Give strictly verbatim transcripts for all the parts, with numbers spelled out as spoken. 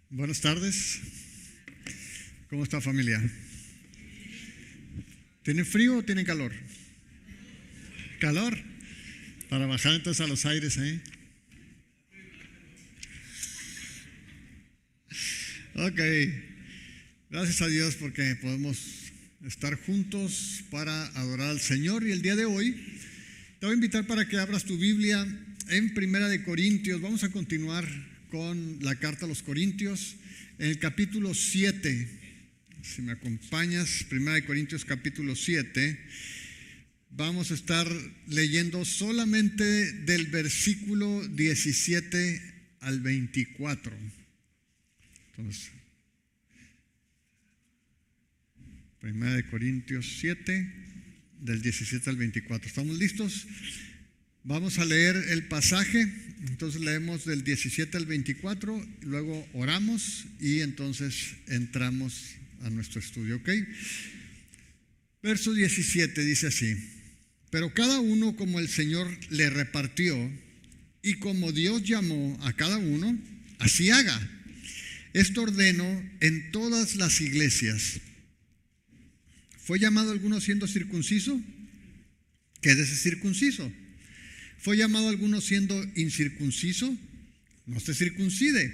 Buenas tardes. ¿Cómo está, familia? ¿Tienen frío o tienen calor? ¿Calor? Para bajar entonces a los aires, ¿eh? Ok. Gracias a Dios porque podemos estar juntos para adorar al Señor. Y el día de hoy te voy a invitar para que abras tu Biblia en Primera de Corintios. Vamos a continuar con la carta a los Corintios en el capítulo siete. Si me acompañas, Primera de Corintios capítulo siete. Vamos a estar leyendo solamente del versículo diecisiete al veinticuatro. Entonces, Primera de Corintios siete, del diecisiete al veinticuatro. ¿Estamos listos? Vamos a leer el pasaje. Entonces leemos del diecisiete al veinticuatro, luego oramos y entonces entramos a nuestro estudio, ¿ok? Verso diecisiete dice así: pero cada uno como el Señor le repartió y como Dios llamó a cada uno, así haga. Esto ordeno en todas las iglesias. ¿Fue llamado alguno siendo circunciso? Quédese circunciso. ¿Fue llamado alguno siendo incircunciso? No se circuncide.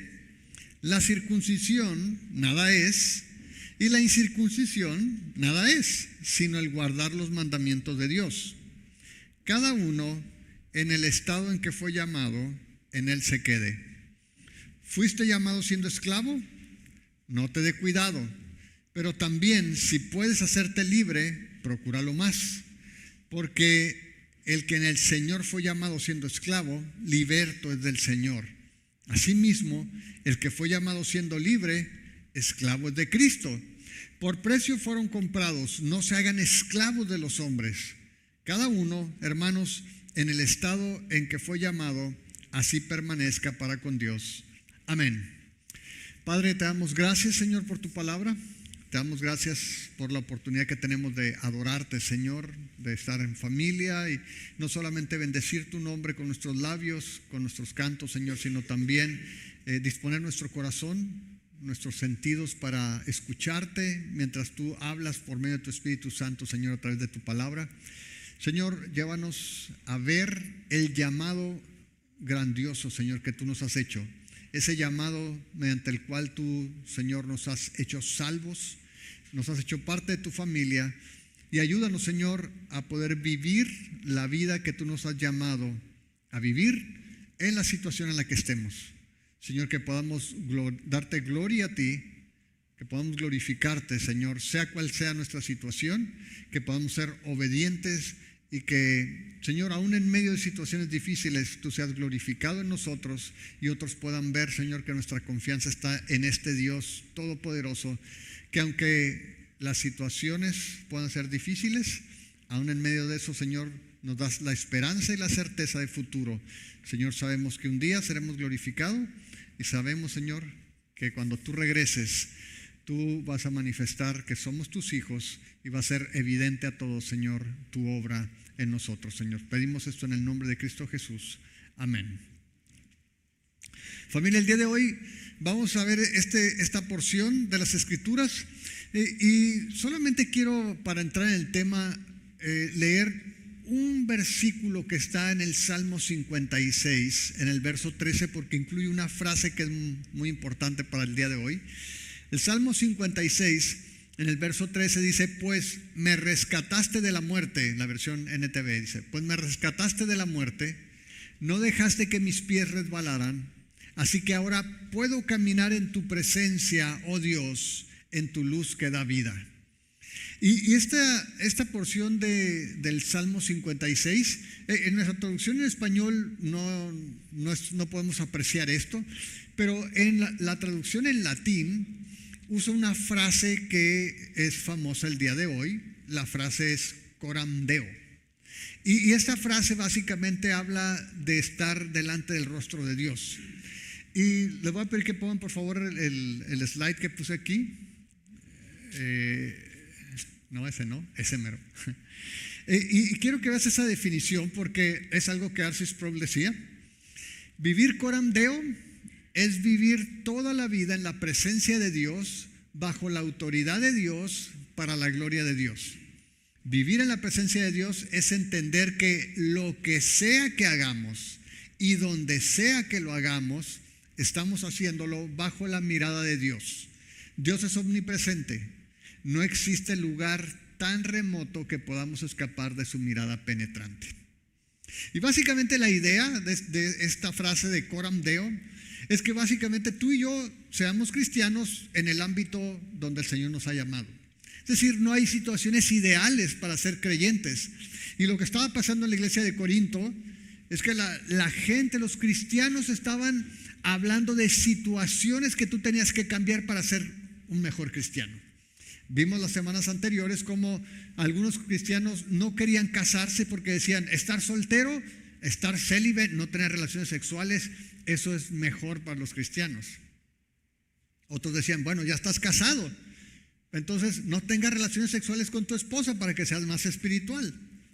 La circuncisión nada es, y la incircuncisión nada es, sino el guardar los mandamientos de Dios. Cada uno en el estado en que fue llamado, en él se quede. ¿Fuiste llamado siendo esclavo? No te dé cuidado, pero también si puedes hacerte libre, procúralo más, porque el que en el Señor fue llamado siendo esclavo, liberto es del Señor. Asimismo, el que fue llamado siendo libre, esclavo es de Cristo. Por precio fueron comprados, no se hagan esclavos de los hombres. Cada uno, hermanos, en el estado en que fue llamado, así permanezca para con Dios. Amén. Padre, te damos gracias, Señor, por tu palabra. Te damos gracias por la oportunidad que tenemos de adorarte, Señor, de estar en familia y no solamente bendecir tu nombre con nuestros labios, con nuestros cantos, Señor, sino también eh, disponer nuestro corazón, nuestros sentidos para escucharte mientras tú hablas por medio de tu Espíritu Santo, Señor, a través de tu palabra. Señor, llévanos a ver el llamado grandioso, Señor, que tú nos has hecho. Ese llamado mediante el cual tú, Señor, nos has hecho salvos, nos has hecho parte de tu familia, y ayúdanos, Señor, a poder vivir la vida que tú nos has llamado a vivir en la situación en la que estemos. Señor, que podamos glor- darte gloria a ti, que podamos glorificarte, Señor, sea cual sea nuestra situación, que podamos ser obedientes y que, Señor, aún en medio de situaciones difíciles, tú seas glorificado en nosotros y otros puedan ver, Señor, que nuestra confianza está en este Dios todopoderoso, que aunque las situaciones puedan ser difíciles, aún en medio de eso, Señor, nos das la esperanza y la certeza de futuro. Señor, sabemos que un día seremos glorificados y sabemos, Señor, que cuando tú regreses, tú vas a manifestar que somos tus hijos y va a ser evidente a todos, Señor, tu obra en nosotros, Señor. Pedimos esto en el nombre de Cristo Jesús. Amén. Familia, el día de hoy vamos a ver este, esta porción de las Escrituras eh, y solamente quiero, para entrar en el tema, eh, leer un versículo que está en el Salmo cincuenta y seis, en el verso trece, porque incluye una frase que es muy importante para el día de hoy. El Salmo cincuenta y seis, en el verso trece dice: pues me rescataste de la muerte. La versión N T V dice: pues me rescataste de la muerte, no dejaste que mis pies resbalaran, así que ahora puedo caminar en tu presencia, oh Dios, en tu luz que da vida. Y, y esta, esta porción de, del Salmo cincuenta y seis, eh, en nuestra traducción en español no, no, es, no podemos apreciar esto, pero en la, la traducción en latín usa una frase que es famosa el día de hoy. La frase es coram Deo. Y, y esta frase básicamente habla de estar delante del rostro de Dios. Y les voy a pedir que pongan por favor el, el, el slide que puse aquí. Eh, no, ese no, ese mero. eh, y, y quiero que veas esa definición porque es algo que Arcis Sproul decía. Vivir coram Deo es vivir toda la vida en la presencia de Dios, bajo la autoridad de Dios, para la gloria de Dios. Vivir en la presencia de Dios es entender que lo que sea que hagamos y donde sea que lo hagamos, estamos haciéndolo bajo la mirada de Dios. Dios es omnipresente. No existe lugar tan remoto que podamos escapar de su mirada penetrante. Y básicamente la idea de, de esta frase de coram Deo es que básicamente tú y yo seamos cristianos en el ámbito donde el Señor nos ha llamado. Es decir, no hay situaciones ideales para ser creyentes. Y lo que estaba pasando en la iglesia de Corinto es que la, la gente, los cristianos estaban hablando de situaciones que tú tenías que cambiar para ser un mejor cristiano. Vimos las semanas anteriores cómo algunos cristianos no querían casarse porque decían, estar soltero, estar célibe, no tener relaciones sexuales, eso es mejor para los cristianos. Otros decían, bueno, ya estás casado, entonces no tengas relaciones sexuales con tu esposa para que seas más espiritual.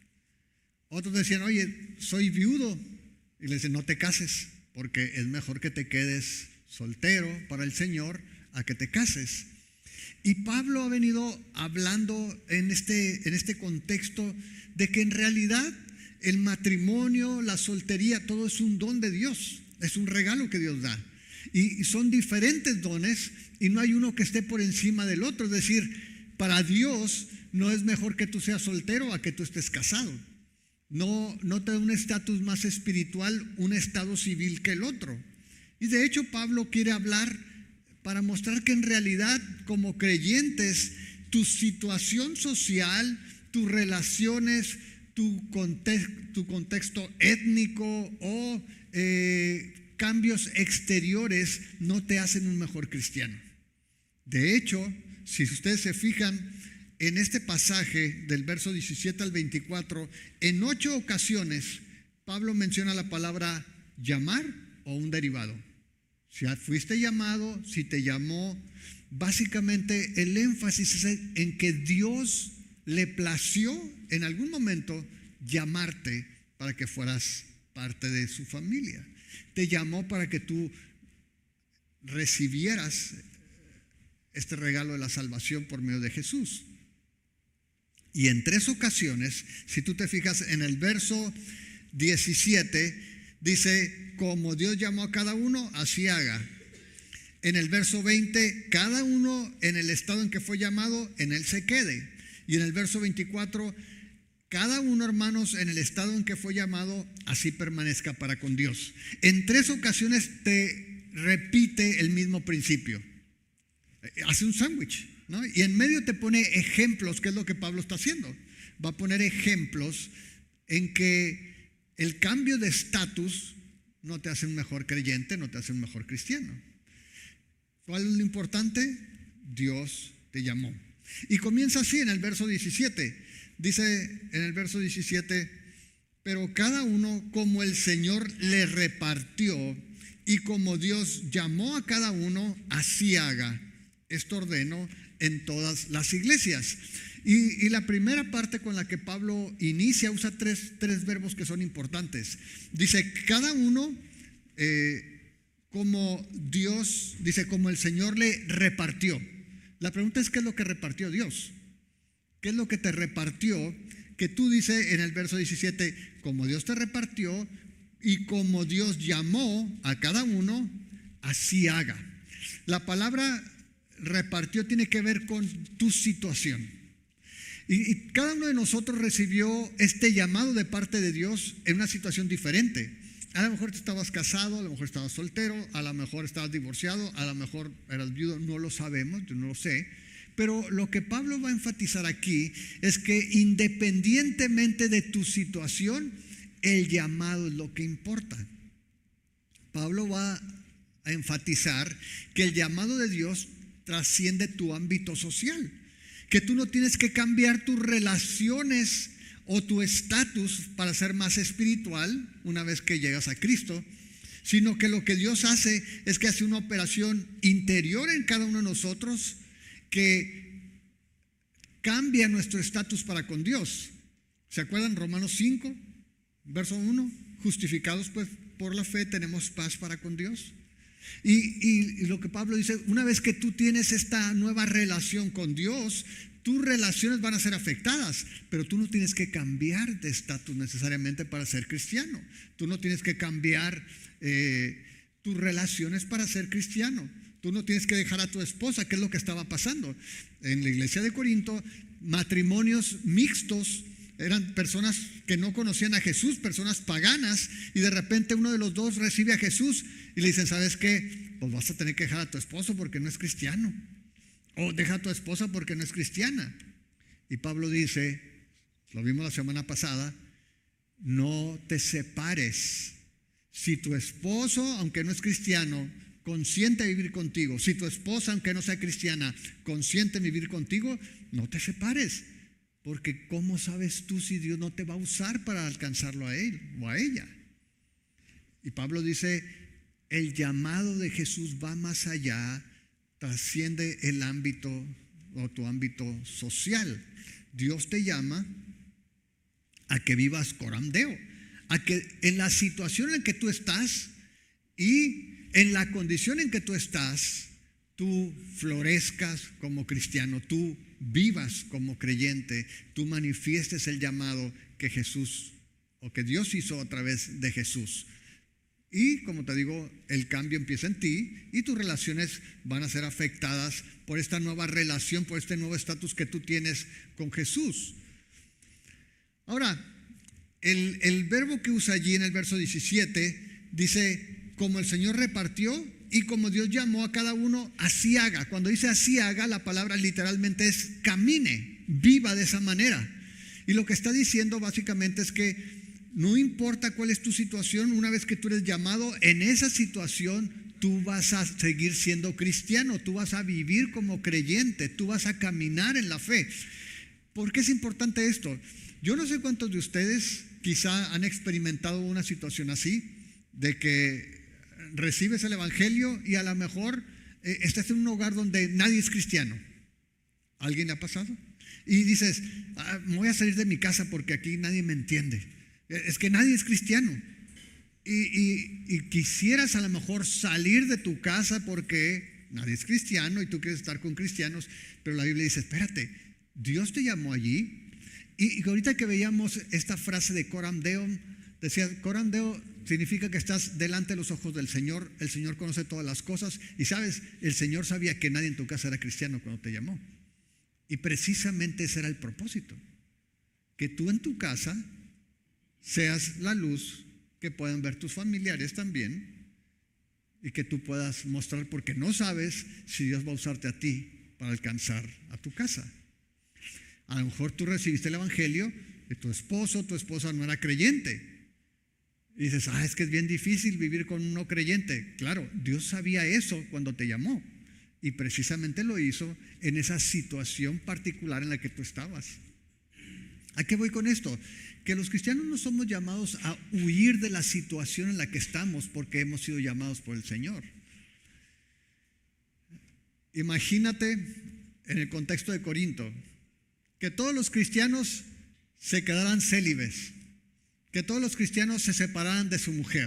Otros decían, oye, soy viudo, y le dicen, no te cases, porque es mejor que te quedes soltero para el Señor a que te cases. Y Pablo ha venido hablando en este, en este contexto de que en realidad el matrimonio, la soltería, todo es un don de Dios, es un regalo que Dios da. Y, y son diferentes dones y no hay uno que esté por encima del otro. Es decir, para Dios no es mejor que tú seas soltero a que tú estés casado. No, no te da un estatus más espiritual, un estado civil que el otro. Y de hecho Pablo quiere hablar para mostrar que en realidad como creyentes tu situación social, tus relaciones, tu, conte- tu contexto étnico o eh, cambios exteriores no te hacen un mejor cristiano. De hecho, si ustedes se fijan en este pasaje del verso diecisiete al veinticuatro, en ocho ocasiones Pablo menciona la palabra llamar o un derivado. Si fuiste llamado, si te llamó, básicamente el énfasis es en que Dios le plació en algún momento llamarte para que fueras parte de su familia. Te llamó para que tú recibieras este regalo de la salvación por medio de Jesús. Y en tres ocasiones, si tú te fijas en el verso diecisiete, dice, como Dios llamó a cada uno, así haga. En el verso veinte, cada uno en el estado en que fue llamado, en él se quede. Y en el verso veinticuatro, cada uno, hermanos, en el estado en que fue llamado, así permanezca para con Dios. En tres ocasiones te repite el mismo principio. Hace un sándwich, ¿no? Y en medio te pone ejemplos, que es lo que Pablo está haciendo. Va a poner ejemplos en que el cambio de estatus no te hace un mejor creyente, no te hace un mejor cristiano. ¿Cuál es lo importante? Dios te llamó. Y comienza así en el verso diecisiete. Dice en el verso diecisiete, pero cada uno como el Señor le repartió y como Dios llamó a cada uno, así haga. Esto ordeno en todas las iglesias. Y, y la primera parte con la que Pablo inicia usa tres, tres verbos que son importantes. Dice, cada uno eh, como Dios, dice, como el Señor le repartió. La pregunta es, ¿qué es lo que repartió Dios? ¿Qué es lo que te repartió? Que tú dices en el verso diecisiete, como Dios te repartió y como Dios llamó a cada uno, así haga. La palabra repartió tiene que ver con tu situación. Y, y cada uno de nosotros recibió este llamado de parte de Dios en una situación diferente. A lo mejor tú estabas casado, a lo mejor estabas soltero, a lo mejor estabas divorciado, a lo mejor eras viudo, no lo sabemos, yo no lo sé. Pero lo que Pablo va a enfatizar aquí es que independientemente de tu situación, el llamado es lo que importa. Pablo va a enfatizar que el llamado de Dios trasciende tu ámbito social, que tú no tienes que cambiar tus relaciones o tu estatus para ser más espiritual una vez que llegas a Cristo, sino que lo que Dios hace es que hace una operación interior en cada uno de nosotros que cambia nuestro estatus para con Dios. ¿Se acuerdan? Romanos cinco, verso uno, justificados pues por la fe tenemos paz para con Dios. Y, y, y lo que Pablo dice, una vez que tú tienes esta nueva relación con Dios, tus relaciones van a ser afectadas, pero tú no tienes que cambiar de estatus necesariamente para ser cristiano. Tú no tienes que cambiar eh, tus relaciones para ser cristiano. Tú no tienes que dejar a tu esposa, que es lo que estaba pasando en la iglesia de Corinto. Matrimonios mixtos, eran personas que no conocían a Jesús, personas paganas, y de repente uno de los dos recibe a Jesús y le dicen, ¿sabes qué? Pues vas a tener que dejar a tu esposo porque no es cristiano, o deja a tu esposa porque no es cristiana. Y Pablo dice, lo vimos la semana pasada, no te separes. Si tu esposo, aunque no es cristiano, consiente vivir contigo, si tu esposa, aunque no sea cristiana, consiente vivir contigo, no te separes. Porque ¿cómo sabes tú si Dios no te va a usar para alcanzarlo a él o a ella? Y Pablo dice, el llamado de Jesús va más allá, trasciende el ámbito o tu ámbito social. Dios te llama a que vivas coram Deo, a que en la situación en que tú estás y en la condición en que tú estás, tú florezcas como cristiano, tú vivas como creyente, tú manifiestes el llamado que Jesús o que Dios hizo a través de Jesús. Y como te digo, el cambio empieza en ti y tus relaciones van a ser afectadas por esta nueva relación, por este nuevo estatus que tú tienes con Jesús. Ahora, el, el verbo que usa allí en el verso diecisiete dice, como el Señor repartió y como Dios llamó a cada uno, así haga. Cuando dice así haga, la palabra literalmente es camine, viva de esa manera. Y lo que está diciendo básicamente es que no importa cuál es tu situación, una vez que tú eres llamado, en esa situación tú vas a seguir siendo cristiano, tú vas a vivir como creyente, tú vas a caminar en la fe. ¿Por qué es importante esto? Yo no sé cuántos de ustedes quizá han experimentado una situación así, de que recibes el evangelio y a lo mejor eh, estás en un hogar donde nadie es cristiano. ¿Alguien le ha pasado? Y dices, ah, me voy a salir de mi casa porque aquí nadie me entiende. Es que nadie es cristiano. Y, y, y quisieras a lo mejor salir de tu casa porque nadie es cristiano y tú quieres estar con cristianos, pero la Biblia dice, espérate, Dios te llamó allí. Y, y ahorita que veíamos esta frase de coram Deo, decía, coram Deo significa que estás delante de los ojos del Señor. El Señor conoce todas las cosas. Y sabes, el Señor sabía que nadie en tu casa era cristiano cuando te llamó. Y precisamente ese era el propósito. Que tú en tu casa seas la luz que puedan ver tus familiares también. Y que tú puedas mostrar, porque no sabes si Dios va a usarte a ti para alcanzar a tu casa. A lo mejor tú recibiste el evangelio y tu esposo, tu esposa no era creyente. Y dices, ah, es que es bien difícil vivir con un no creyente. Claro, Dios sabía eso cuando te llamó. Y precisamente lo hizo en esa situación particular en la que tú estabas. ¿A qué voy con esto? Que los cristianos no somos llamados a huir de la situación en la que estamos porque hemos sido llamados por el Señor. Imagínate en el contexto de Corinto, que todos los cristianos se quedaran célibes, que todos los cristianos se separaran de su mujer.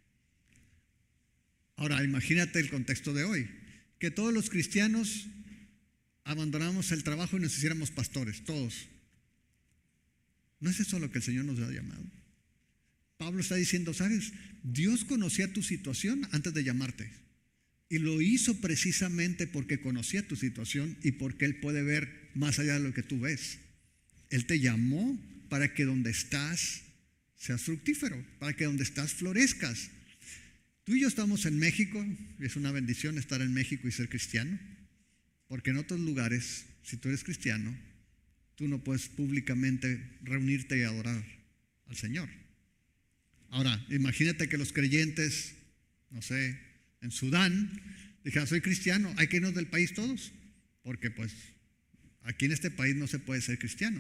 Ahora, imagínate el contexto de hoy, que todos los cristianos abandonamos el trabajo y nos hiciéramos pastores, todos. ¿No es eso lo que el Señor nos ha llamado? Pablo está diciendo, ¿sabes? Dios conocía tu situación antes de llamarte. Y lo hizo precisamente porque conocía tu situación y porque Él puede ver más allá de lo que tú ves. Él te llamó para que donde estás seas fructífero, para que donde estás florezcas. Tú y yo estamos en México, y es una bendición estar en México y ser cristiano, porque en otros lugares, si tú eres cristiano, tú no puedes públicamente reunirte y adorar al Señor. Ahora, imagínate que los creyentes, no sé, en Sudán, dijeran, soy cristiano, hay que irnos del país todos, porque pues aquí en este país no se puede ser cristiano.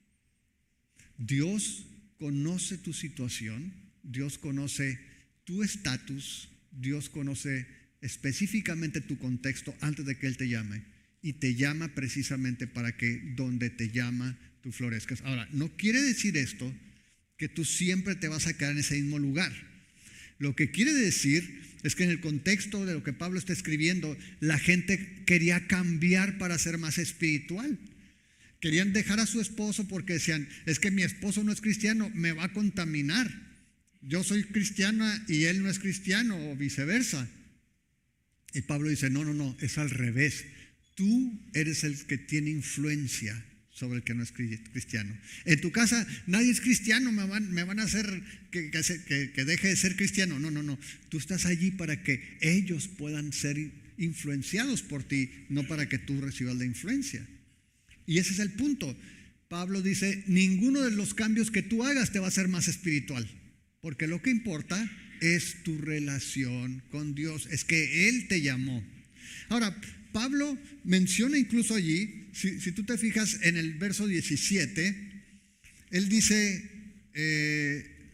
Dios conoce tu situación, Dios conoce tu estatus, Dios conoce específicamente tu contexto antes de que Él te llame. Y te llama precisamente para que donde te llama tú florezcas. Ahora, no quiere decir esto que tú siempre te vas a quedar en ese mismo lugar. Lo que quiere decir es que en el contexto de lo que Pablo está escribiendo, la gente quería cambiar para ser más espiritual. Querían dejar a su esposo porque decían, es que mi esposo no es cristiano, me va a contaminar. Yo soy cristiana y él no es cristiano, o viceversa. Y Pablo dice, no, no, no, es al revés. Tú eres el que tiene influencia sobre el que no es cristiano. En tu casa nadie es cristiano, me van, me van a hacer que, que, que deje de ser cristiano. No, no, no. Tú estás allí para que ellos puedan ser influenciados por ti, no para que tú recibas la influencia. Y ese es el punto. Pablo dice, ninguno de los cambios que tú hagas te va a hacer más espiritual, porque lo que importa es tu relación con Dios, es que Él te llamó. Ahora, Pablo menciona incluso allí, si, si tú te fijas en el verso diecisiete, él dice, eh,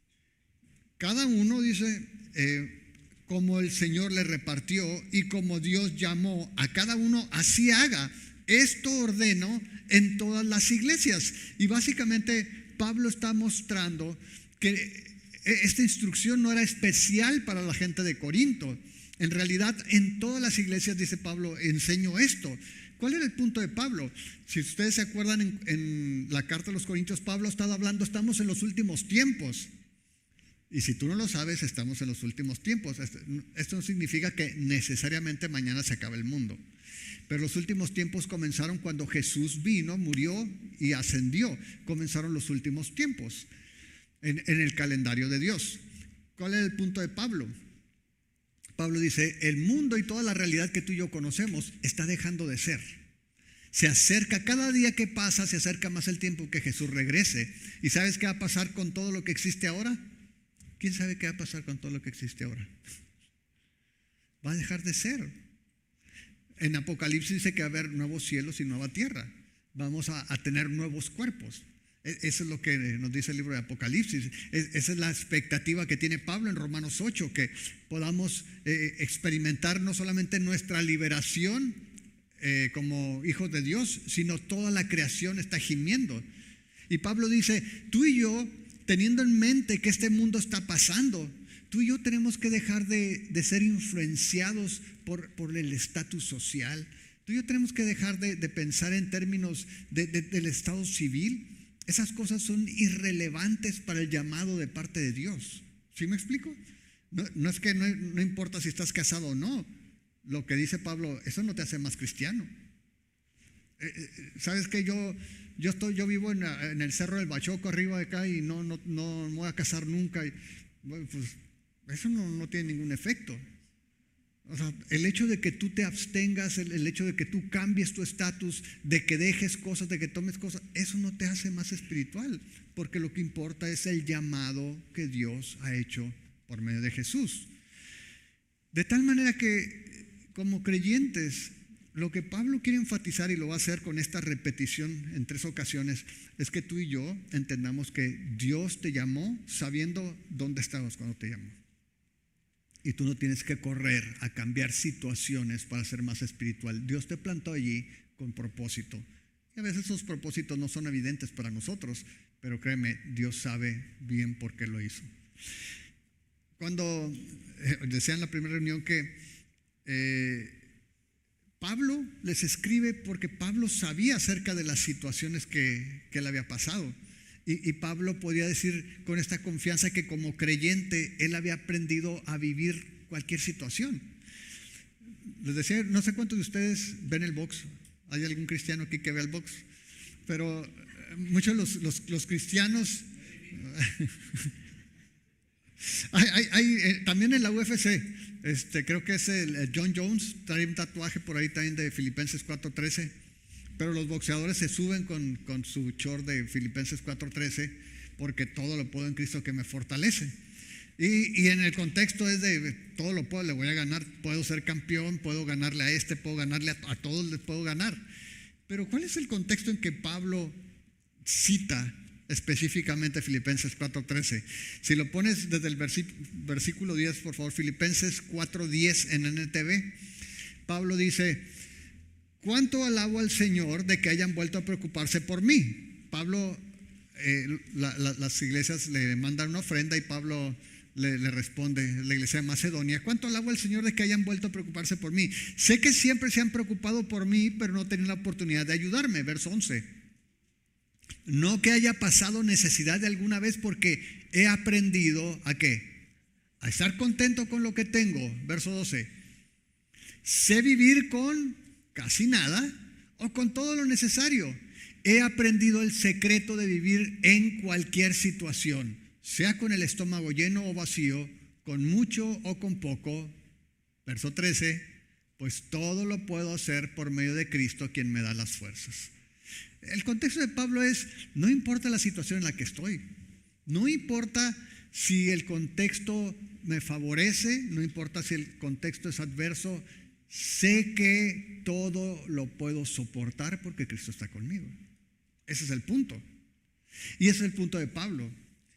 cada uno dice, eh, como el Señor le repartió y como Dios llamó a cada uno, así haga. Esto ordeno en todas las iglesias. Y básicamente Pablo está mostrando que esta instrucción no era especial para la gente de Corinto. En realidad, en todas las iglesias, dice Pablo, enseño esto. ¿Cuál era el punto de Pablo? Si ustedes se acuerdan, en, en la carta a los Corintios, Pablo ha estado hablando, estamos en los últimos tiempos. Y si tú no lo sabes, estamos en los últimos tiempos. Esto no significa que necesariamente mañana se acabe el mundo. Pero los últimos tiempos comenzaron cuando Jesús vino, murió y ascendió. Comenzaron los últimos tiempos en, en el calendario de Dios. ¿Cuál es el punto de Pablo? Pablo dice, el mundo y toda la realidad que tú y yo conocemos está dejando de ser. Se acerca, cada día que pasa, se acerca más el tiempo que Jesús regrese. ¿Y sabes qué va a pasar con todo lo que existe ahora? ¿Quién sabe qué va a pasar con todo lo que existe ahora? Va a dejar de ser. En Apocalipsis dice que va a haber nuevos cielos y nueva tierra. Vamos a, a tener nuevos cuerpos. Eso es lo que nos dice el libro de Apocalipsis. Esa es la expectativa que tiene Pablo en Romanos ocho, que podamos eh, experimentar no solamente nuestra liberación eh, como hijos de Dios, sino toda la creación está gimiendo. Y Pablo dice, tú y yo, teniendo en mente que este mundo está pasando, tú y yo tenemos que dejar de, de ser influenciados por, por el estatus social. Tú y yo tenemos que dejar de, de pensar en términos de, de, del estado civil. Esas cosas son irrelevantes para el llamado de parte de Dios. ¿Sí me explico? No, no es que no, no importa si estás casado o no. Lo que dice Pablo, eso no te hace más cristiano. Eh, eh, ¿Sabes qué? Yo, yo, estoy, yo vivo en, en el Cerro del Bachoco, arriba de acá, y no, no, no me voy a casar nunca. Y, bueno, pues eso no, no tiene ningún efecto. O sea, el hecho de que tú te abstengas, el, el hecho de que tú cambies tu estatus, de que dejes cosas, de que tomes cosas, eso no te hace más espiritual, porque lo que importa es el llamado que Dios ha hecho por medio de Jesús. De tal manera que, como creyentes, lo que Pablo quiere enfatizar, y lo va a hacer con esta repetición en tres ocasiones, es que tú y yo entendamos que Dios te llamó sabiendo dónde estabas cuando te llamó. Y tú no tienes que correr a cambiar situaciones para ser más espiritual. Dios te plantó allí con propósito. Y a veces esos propósitos no son evidentes para nosotros, pero créeme, Dios sabe bien por qué lo hizo. Cuando eh, decía en la primera reunión que eh, Pablo les escribe porque Pablo sabía acerca de las situaciones que, que le había pasado. Y, y Pablo podía decir con esta confianza que como creyente él había aprendido a vivir cualquier situación. Les decía, no sé cuántos de ustedes ven el box. ¿Hay algún cristiano aquí que vea el box? Pero muchos los, los, los cristianos hay, hay, hay, eh, también en la U F C, este, creo que es el, el John Jones, trae un tatuaje por ahí también de Filipenses cuatro trece. Pero los boxeadores se suben con, con su short de Filipenses cuatro trece, porque todo lo puedo en Cristo que me fortalece. Y, y en el contexto es de todo lo puedo, le voy a ganar, puedo ser campeón, puedo ganarle a este, puedo ganarle a, a todos, les puedo ganar. Pero ¿cuál es el contexto en que Pablo cita específicamente Filipenses cuatro trece? Si lo pones desde el versículo diez, por favor, Filipenses cuatro diez en N T V, Pablo dice: ¿cuánto alabo al Señor de que hayan vuelto a preocuparse por mí? Pablo, eh, la, la, las iglesias le mandan una ofrenda y Pablo le, le responde la iglesia de Macedonia: cuánto alabo al Señor de que hayan vuelto a preocuparse por mí. Sé que siempre se han preocupado por mí, pero no tienen la oportunidad de ayudarme. Verso once. No que haya pasado necesidad de alguna vez, porque he aprendido ¿a qué? A estar contento con lo que tengo. Verso doce. Sé vivir con casi nada o con todo lo necesario. He aprendido el secreto de vivir en cualquier situación, sea con el estómago lleno o vacío, con mucho o con poco. Verso trece. Pues todo lo puedo hacer por medio de Cristo, quien me da las fuerzas. El contexto de Pablo es: no importa la situación en la que estoy, no importa si el contexto me favorece, no importa si el contexto es adverso, sé que todo lo puedo soportar porque Cristo está conmigo. Ese es el punto. Y ese es el punto de Pablo.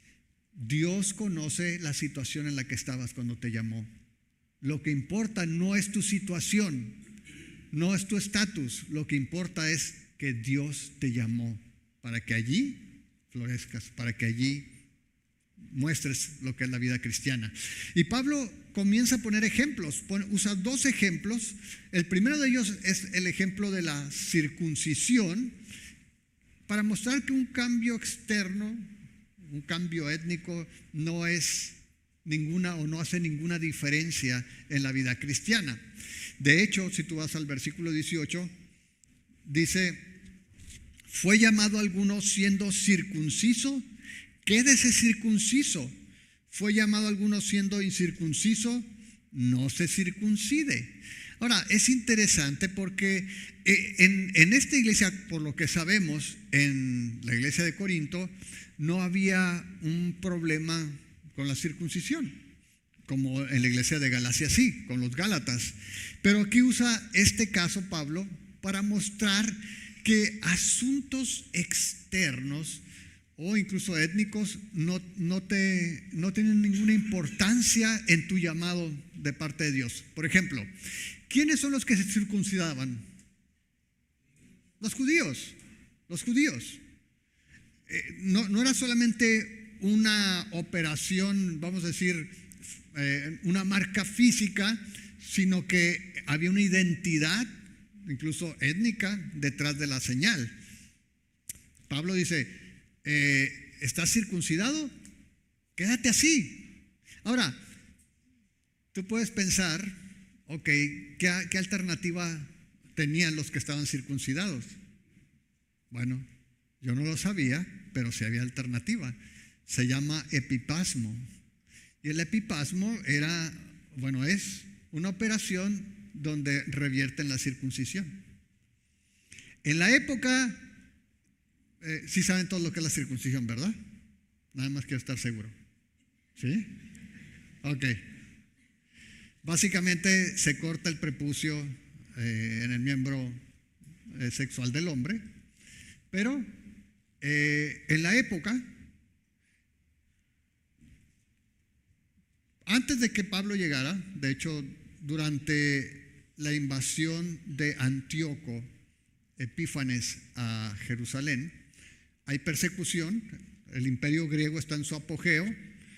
Dios conoce la situación en la que estabas cuando te llamó. Lo que importa no es tu situación, no es tu estatus. Lo que importa es que Dios te llamó para que allí florezcas, para que allí muestres lo que es la vida cristiana. Y Pablo comienza a poner ejemplos, pone, usa dos ejemplos. El primero de ellos es el ejemplo de la circuncisión, para mostrar que un cambio externo, un cambio étnico, no es ninguna o no hace ninguna diferencia en la vida cristiana. De hecho, si tú vas al versículo dieciocho, dice: fue llamado a alguno siendo circunciso, quédese circunciso. Fue llamado a alguno siendo incircunciso, no se circuncide. Ahora, es interesante porque en, en esta iglesia, por lo que sabemos, en la iglesia de Corinto, no había un problema con la circuncisión, como en la iglesia de Galacia sí, con los Gálatas. Pero aquí usa este caso Pablo para mostrar que asuntos externos o incluso étnicos no, no, te, no tienen ninguna importancia en tu llamado de parte de Dios. Por ejemplo, ¿quiénes son los que se circuncidaban? Los judíos. Los judíos. Eh, no, no era solamente una operación, vamos a decir, eh, una marca física, sino que había una identidad, incluso étnica, detrás de la señal. Pablo dice: eh, ¿estás circuncidado? Quédate así. Ahora, tú puedes pensar, ok, ¿qué, qué alternativa tenían los que estaban circuncidados? Bueno, yo no lo sabía, pero sí había alternativa. Se llama epipasmo. Y el epipasmo era, bueno, es una operación donde revierten la circuncisión. En la época, eh, sí saben todo lo que es la circuncisión, ¿verdad? Nada más quiero estar seguro. ¿Sí? Ok. Básicamente se corta el prepucio eh, en el miembro eh, sexual del hombre, pero eh, en la época, antes de que Pablo llegara, de hecho, durante la invasión de Antíoco Epífanes a Jerusalén, hay persecución. El imperio griego está en su apogeo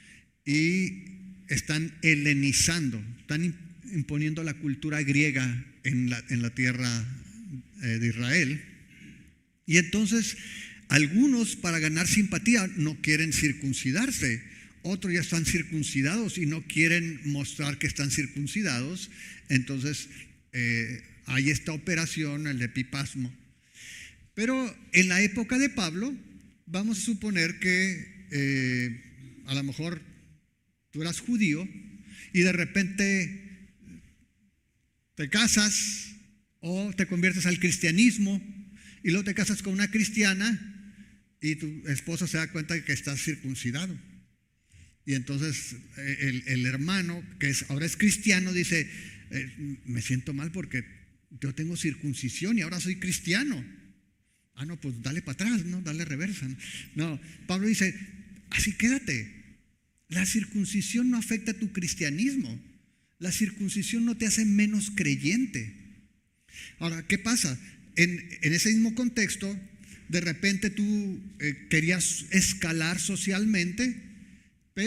y están helenizando, están imponiendo la cultura griega en la, en la tierra eh, de Israel. Y entonces algunos, para ganar simpatía, no quieren circuncidarse. Otros ya están circuncidados y no quieren mostrar que están circuncidados. Entonces eh, hay esta operación, el epipasmo. Pero en la época de Pablo, vamos a suponer que eh, a lo mejor tú eras judío y de repente te casas o te conviertes al cristianismo y luego te casas con una cristiana y tu esposa se da cuenta de que estás circuncidado. Y entonces el, el hermano, que es, ahora es cristiano, dice: eh, me siento mal porque yo tengo circuncisión y ahora soy cristiano. Ah, no, pues dale para atrás, ¿no? Dale reversa. No, Pablo dice: así quédate. La circuncisión no afecta a tu cristianismo. La circuncisión no te hace menos creyente. Ahora, ¿qué pasa? En, en ese mismo contexto, de repente tú eh, querías escalar socialmente, pero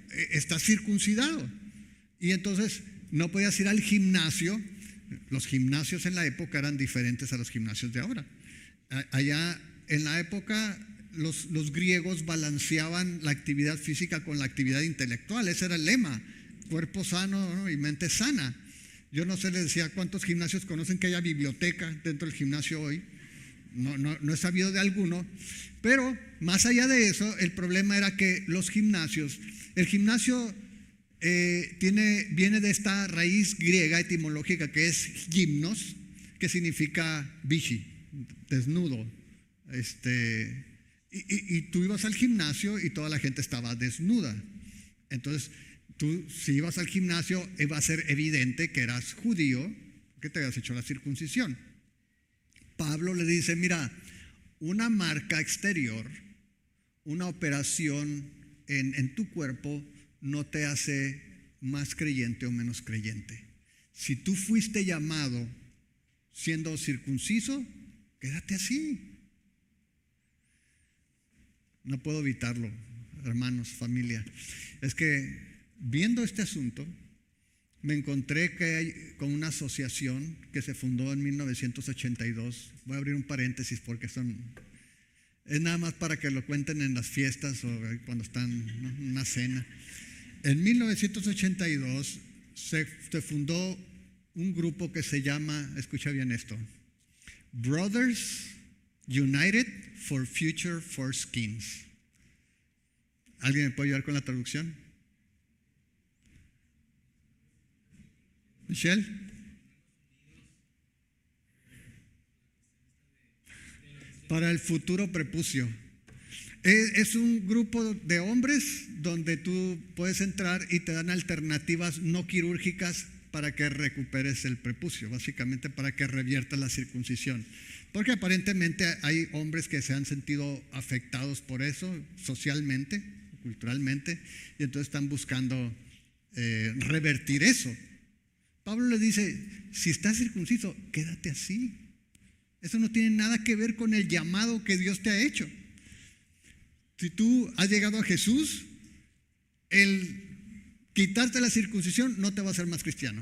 estás circuncidado. Y entonces no podías ir al gimnasio. Los gimnasios en la época eran diferentes a los gimnasios de ahora. Allá en la época los, los griegos balanceaban la actividad física con la actividad intelectual. Ese era el lema: cuerpo sano, ¿no? Y mente sana. Yo no sé, les decía, ¿cuántos gimnasios conocen que haya biblioteca dentro del gimnasio hoy? No, no, no he sabido de alguno. Pero más allá de eso, el problema era que los gimnasios, el gimnasio eh, tiene, viene de esta raíz griega etimológica que es gimnos, que significa bichi, desnudo. Este, y, y, y tú ibas al gimnasio y toda la gente estaba desnuda. Entonces, tú, si ibas al gimnasio, iba a ser evidente que eras judío, que te habías hecho la circuncisión. Pablo le dice: mira, una marca exterior, una operación en, en tu cuerpo no te hace más creyente o menos creyente. Si tú fuiste llamado siendo circunciso, quédate así. No puedo evitarlo, hermanos, familia. Es que viendo este asunto, me encontré que hay con una asociación que se fundó en mil novecientos ochenta y dos. Voy a abrir un paréntesis porque son, es nada más para que lo cuenten en las fiestas o cuando están en una cena. En mil novecientos ochenta y dos se, se fundó un grupo que se llama, escucha bien esto, Brothers United for Future Foreskins. ¿Alguien me puede ayudar con la traducción? Michelle. Para el futuro prepucio. Es, es un grupo de hombres donde tú puedes entrar y te dan alternativas no quirúrgicas para que recuperes el prepucio, básicamente para que reviertas la circuncisión. Porque aparentemente hay hombres que se han sentido afectados por eso socialmente, culturalmente, y entonces están buscando eh, revertir eso. Pablo le dice: si estás circunciso, quédate así. Eso no tiene nada que ver con el llamado que Dios te ha hecho. Si tú has llegado a Jesús, el quitarte la circuncisión no te va a hacer más cristiano.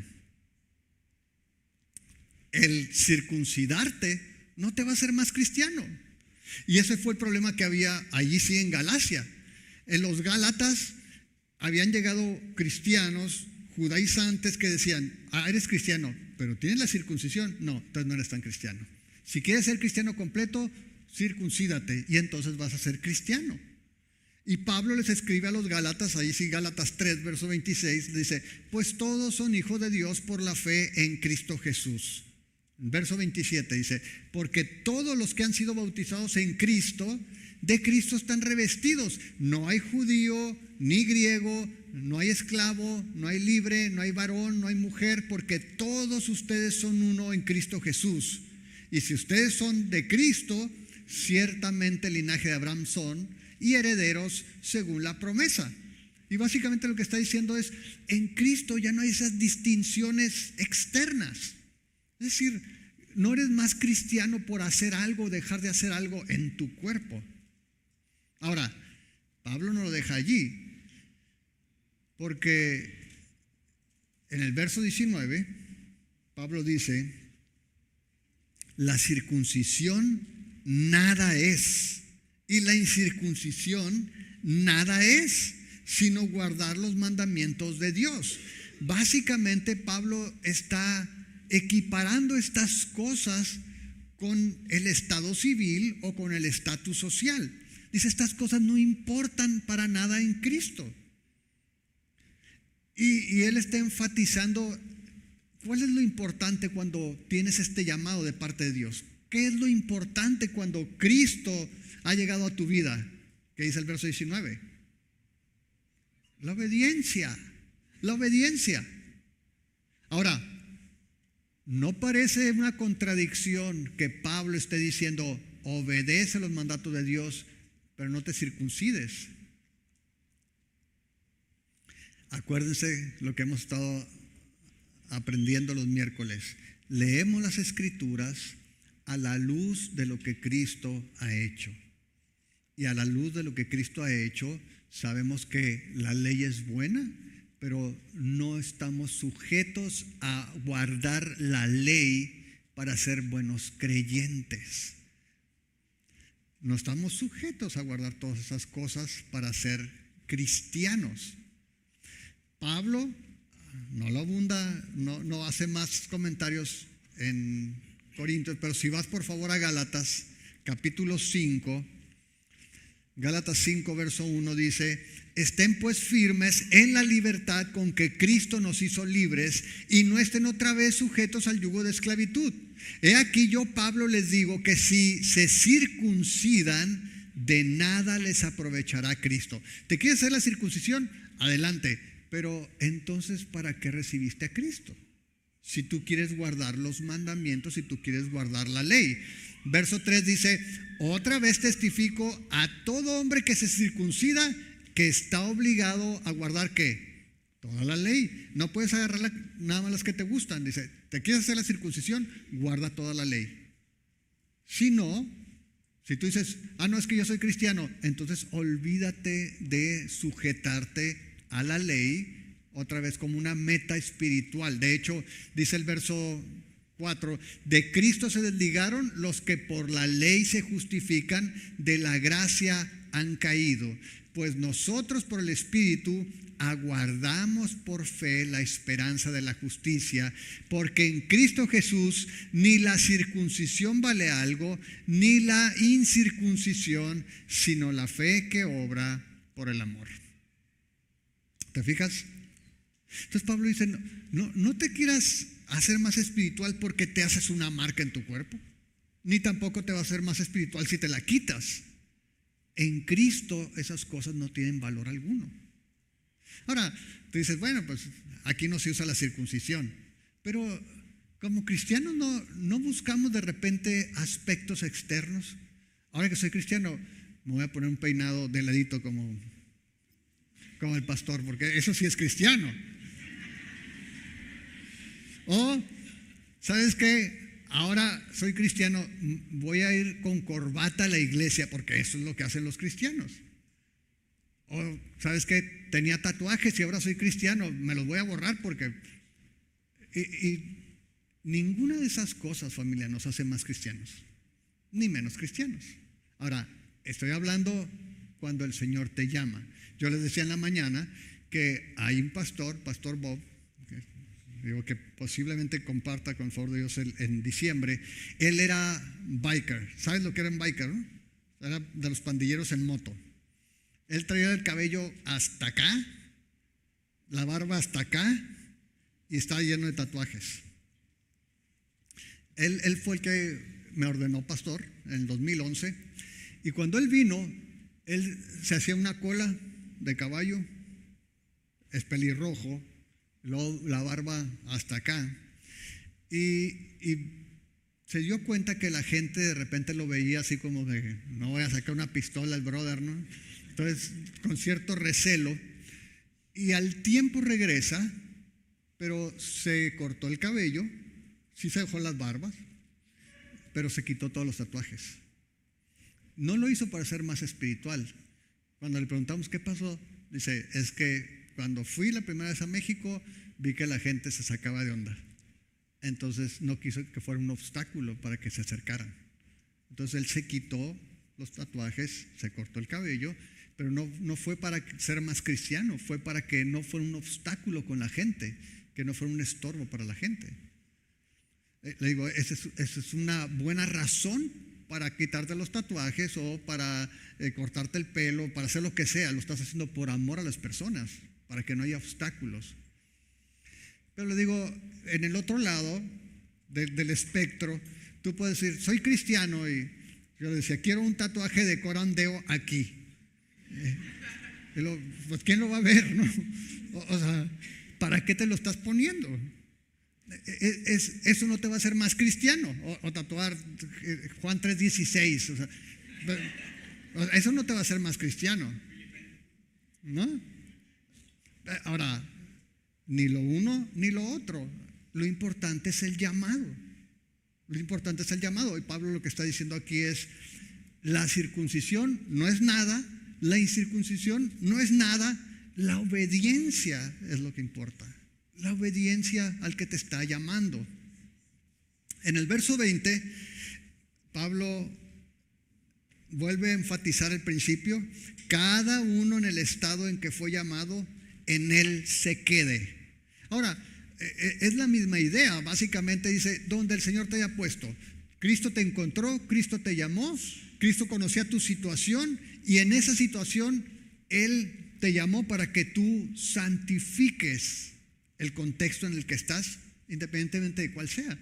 El circuncidarte no te va a hacer más cristiano. Y ese fue el problema que había allí sí en Galacia. En los Gálatas habían llegado cristianos judaizantes que decían: ah, eres cristiano, pero ¿tienes la circuncisión? No, entonces no eres tan cristiano. Si quieres ser cristiano completo, circuncídate y entonces vas a ser cristiano. Y Pablo les escribe a los Gálatas, ahí sí, Gálatas tres, verso veintiséis, dice: pues todos son hijos de Dios por la fe en Cristo Jesús. Verso veintisiete dice: porque todos los que han sido bautizados en Cristo, de Cristo están revestidos. No hay judío ni griego, no hay esclavo, no hay libre, no hay varón, no hay mujer, porque todos ustedes son uno en Cristo Jesús. Y si ustedes son de Cristo, ciertamente el linaje de Abraham son y herederos según la promesa. Y básicamente lo que está diciendo es: en Cristo ya no hay esas distinciones externas. Es decir, no eres más cristiano por hacer algo o dejar de hacer algo en tu cuerpo. Ahora, Pablo no lo deja allí, porque en el verso diecinueve, Pablo dice: la circuncisión nada es, y la incircuncisión nada es, sino guardar los mandamientos de Dios. Básicamente, Pablo está equiparando estas cosas con el estado civil o con el estatus social. Dice: estas cosas no importan para nada en Cristo. Y, y él está enfatizando cuál es lo importante cuando tienes este llamado de parte de Dios. ¿Qué es lo importante cuando Cristo ha llegado a tu vida? ¿Qué dice el verso diecinueve? La obediencia. La obediencia. Ahora, ¿no parece una contradicción que Pablo esté diciendo: obedece los mandatos de Dios, pero no te circuncides? Acuérdense lo que hemos estado aprendiendo los miércoles. Leemos las Escrituras a la luz de lo que Cristo ha hecho. Y a la luz de lo que Cristo ha hecho, sabemos que la ley es buena, pero no estamos sujetos a guardar la ley para ser buenos creyentes. No estamos sujetos a guardar todas esas cosas para ser cristianos. Pablo no lo abunda, no, no hace más comentarios en Corintios, pero si vas por favor a Gálatas, capítulo cinco, Gálatas cinco, verso uno dice: estén pues firmes en la libertad con que Cristo nos hizo libres y no estén otra vez sujetos al yugo de esclavitud. He aquí yo, Pablo, les digo que si se circuncidan, de nada les aprovechará Cristo. ¿Te quieres hacer la circuncisión? Adelante. Pero entonces, ¿para qué recibiste a Cristo? Si tú quieres guardar los mandamientos, si tú quieres guardar la ley. Verso tres dice: otra vez testifico a todo hombre que se circuncida que está obligado a guardar ¿qué? Toda la ley. No puedes agarrar la, nada más las que te gustan. Dice: ¿te quieres hacer la circuncisión? Guarda toda la ley. Si no, si tú dices: ah, no, es que yo soy cristiano, entonces olvídate de sujetarte a la ley, otra vez como una meta espiritual. De hecho, dice el verso cuatro: de Cristo se desligaron los que por la ley se justifican, de la gracia han caído. Pues nosotros por el Espíritu aguardamos por fe la esperanza de la justicia, porque en Cristo Jesús ni la circuncisión vale algo, ni la incircuncisión, sino la fe que obra por el amor. ¿Te fijas? Entonces Pablo dice: no, no, no te quieras hacer más espiritual porque te haces una marca en tu cuerpo, ni tampoco te va a hacer más espiritual si te la quitas. En Cristo esas cosas no tienen valor alguno. Ahora, tú dices: bueno, pues aquí no se usa la circuncisión, pero como cristianos no, no buscamos de repente aspectos externos. Ahora que soy cristiano, me voy a poner un peinado de ladito como, como el pastor, porque eso sí es cristiano. O, ¿sabes qué? Ahora soy cristiano, voy a ir con corbata a la iglesia, porque eso es lo que hacen los cristianos. O, ¿sabes qué? Tenía tatuajes y ahora soy cristiano, me los voy a borrar porque... Y, y ninguna de esas cosas, familia, nos hace más cristianos, ni menos cristianos. Ahora, estoy hablando cuando el Señor te llama. Yo les decía en la mañana que hay un pastor, Pastor Bob, digo que posiblemente comparta con favor de Dios en diciembre. Él era biker. ¿Sabes lo que era un biker, no? Era de los pandilleros en moto. Él traía el cabello hasta acá, la barba hasta acá, y estaba lleno de tatuajes. Él, él fue el que me ordenó pastor en el dos mil once, y cuando él vino, él se hacía una cola de caballo, es pelirrojo, luego la barba hasta acá, y, y se dio cuenta que la gente de repente lo veía así como de: no voy a sacar una pistola el brother, ¿no? Entonces, con cierto recelo, y al tiempo regresa, pero se cortó el cabello, sí se dejó las barbas, pero se quitó todos los tatuajes. No lo hizo para ser más espiritual. Cuando le preguntamos qué pasó, dice: es que cuando fui la primera vez a México, vi que la gente se sacaba de onda. Entonces no quiso que fuera un obstáculo para que se acercaran. Entonces él se quitó los tatuajes, se cortó el cabello, pero no, no fue para ser más cristiano, fue para que no fuera un obstáculo con la gente, que no fuera un estorbo para la gente. Eh, le digo, esa es, esa es una buena razón para quitarte los tatuajes o para eh, cortarte el pelo, para hacer lo que sea. Lo estás haciendo por amor a las personas, para que no haya obstáculos. Pero le digo, en el otro lado de, del espectro, tú puedes decir: soy cristiano, y yo le decía: quiero un tatuaje de corandeo aquí. Eh, lo, pues ¿quién lo va a ver, no? O, o sea, ¿para qué te lo estás poniendo? Es, es, eso no te va a hacer más cristiano. O, o tatuar Juan tres dieciséis, o sea, eso no te va a hacer más cristiano, ¿no? Ahora, ni lo uno ni lo otro. Lo importante es el llamado. Lo importante es el llamado. Y Pablo lo que está diciendo aquí es: la circuncisión no es nada, la incircuncisión no es nada, la obediencia es lo que importa. La obediencia al que te está llamando. En el verso veinte, Pablo vuelve a enfatizar el principio: cada uno en el estado en que fue llamado, en él se quede. Ahora, es la misma idea. Básicamente dice, donde el Señor te haya puesto. Cristo te encontró, Cristo te llamó, Cristo conocía tu situación, y en esa situación Él te llamó para que tú santifiques el contexto en el que estás, independientemente de cuál sea.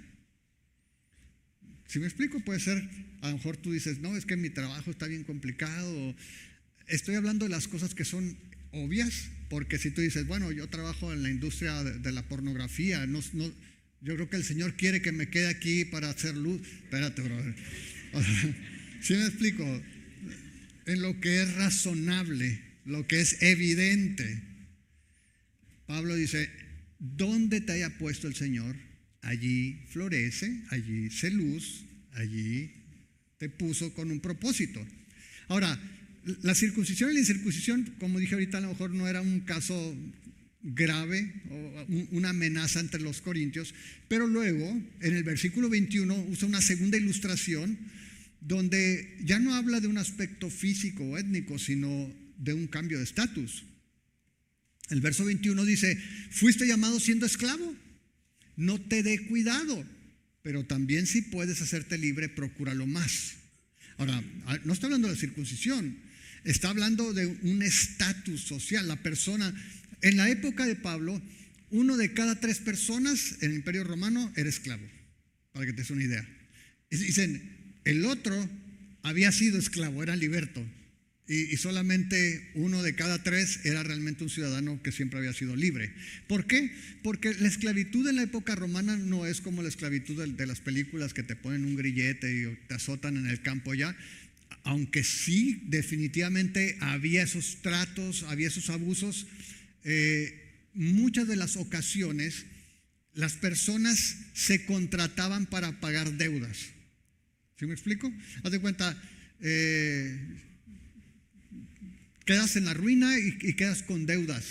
Si me explico, puede ser, a lo mejor tú dices, no, es que mi trabajo está bien complicado. Estoy hablando de las cosas que son obvias, porque si tú dices, bueno, yo trabajo en la industria de, de la pornografía, no, no, yo creo que el Señor quiere que me quede aquí para hacer luz. Espérate, brother. ¿Sí me explico? En lo que es razonable, lo que es evidente. Pablo dice, donde te haya puesto el Señor, allí florece, allí se luz, allí te puso con un propósito. Ahora, la circuncisión y la incircuncisión, como dije ahorita, a lo mejor no era un caso grave o una amenaza entre los corintios, pero luego en el versículo veintiuno usa una segunda ilustración donde ya no habla de un aspecto físico o étnico, sino de un cambio de estatus. El verso veintiuno dice, fuiste llamado siendo esclavo, no te dé cuidado, pero también si puedes hacerte libre, procúralo más. Ahora, no está hablando de la circuncisión, está hablando de un estatus social. La persona, en la época de Pablo, uno de cada tres personas en el Imperio Romano era esclavo, para que te des una idea. Dicen, el otro había sido esclavo, era liberto, y, y solamente uno de cada tres era realmente un ciudadano que siempre había sido libre. ¿Por qué? Porque la esclavitud en la época romana no es como la esclavitud de, de las películas que te ponen un grillete y te azotan en el campo ya. Aunque sí, definitivamente había esos tratos, había esos abusos, eh, muchas de las ocasiones las personas se contrataban para pagar deudas. ¿Sí me explico? Haz de cuenta, eh, quedas en la ruina y, y quedas con deudas.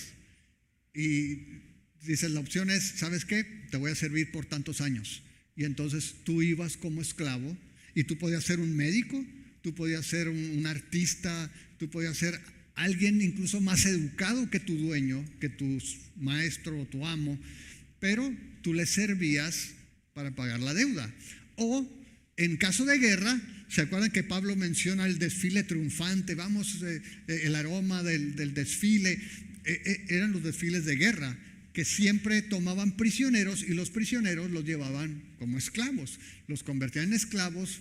Y dices, la opción es, ¿sabes qué? Te voy a servir por tantos años. Y entonces tú ibas como esclavo y tú podías ser un médico, tú podías ser un, un artista, tú podías ser alguien incluso más educado que tu dueño, que tu maestro o tu amo, pero tú le servías para pagar la deuda. O en caso de guerra, ¿se acuerdan que Pablo menciona el desfile triunfante? Vamos, eh, el aroma del, del desfile, eh, eh, eran los desfiles de guerra, que siempre tomaban prisioneros y los prisioneros los llevaban como esclavos, los convertían en esclavos